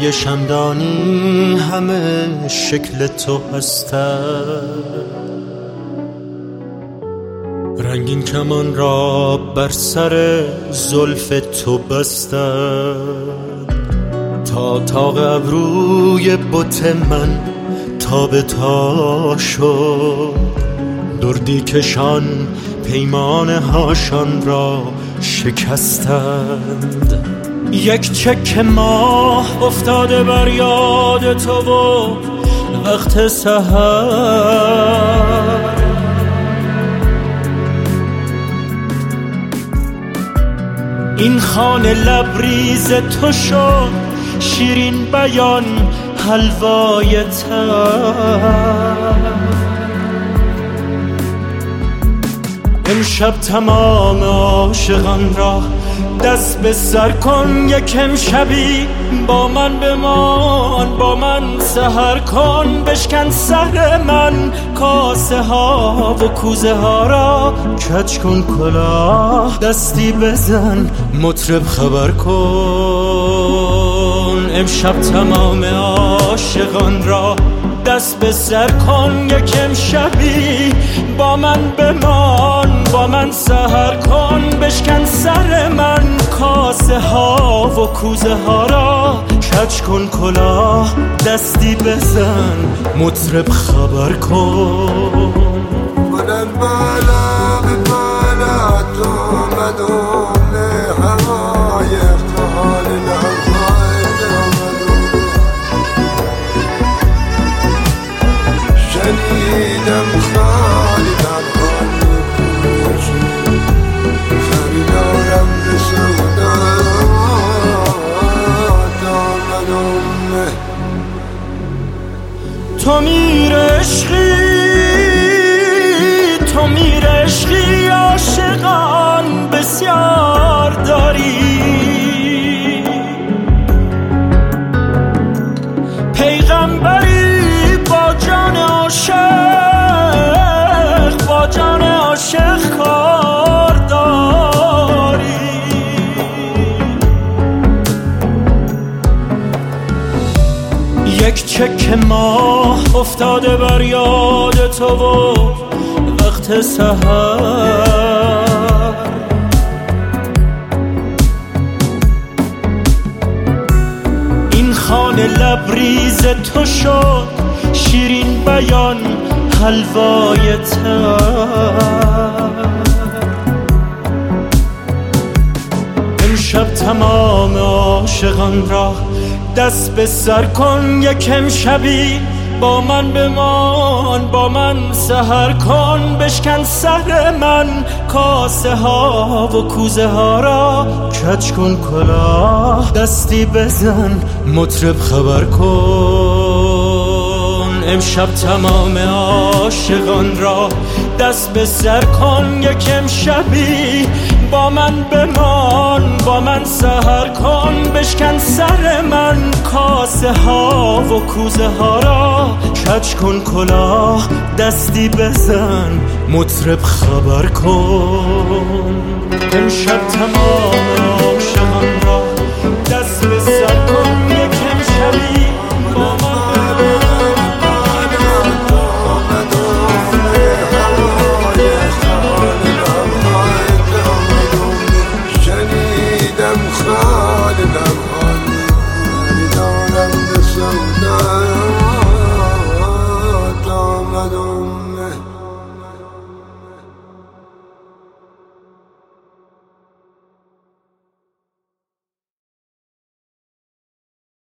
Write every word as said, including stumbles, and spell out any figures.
های شمدانی همه شکل تو هستند، رنگین کمان را بر سر زلف تو بستند، تا تاق ابروی بت من تا به تا شد، دردی کشان پیمانه هاشان را شکستند. یک چک ماه افتاده بر یاد تو و وقت سحر، این خانه لبریز تو شد شیرین بیان حلوای تر. امشب تمام عاشقان را دست به سر کن، یک امشبی با من بمان، با من سحر کن. بشکن سر من کاسه ها و کوزه ها را، کج کن کلاه دستی بزن مطرب خبر کن. امشب تمام عاشقان را دست به سر کن، یک امشبی با من بمان، با من سحر کن. بشکن سر من کاسه ها و کوزه ها را، کج کن کلاه دستی بزن مطرب خبر کن. من بالا به بالا تو مدوم هوای افتحال لحظای دامدون، شنیدم خالی در خالی پوشی، خریدارم به سودا دامدون. تو میر عشقی، تو میر عشقی، عاشقان بسیار داری، پیغمبری با جان عاشق، با جان عاشق کار داری. یک چک ماه افتاده بر یاد تو و وقت سحر، این خانه لبریز تو شد شیرین بیان حلوای تر. امشب تمام عاشقان را دست به سر کن، یک امشبی با من بمان، با من سحر کن. بشکن سر من کاسه ها و کوزه ها را، کج کن کلاه دستی بزن مطرب خبر کن. امشب تمام عاشقان را دست به سر کن، یک امشبی با من بمان، با من سحر کن. بشکن سر من کاسه ها و کوزه ها را، کج کن کلاه دستی بزن مطرب خبر کن. امشب تمام عاشقان را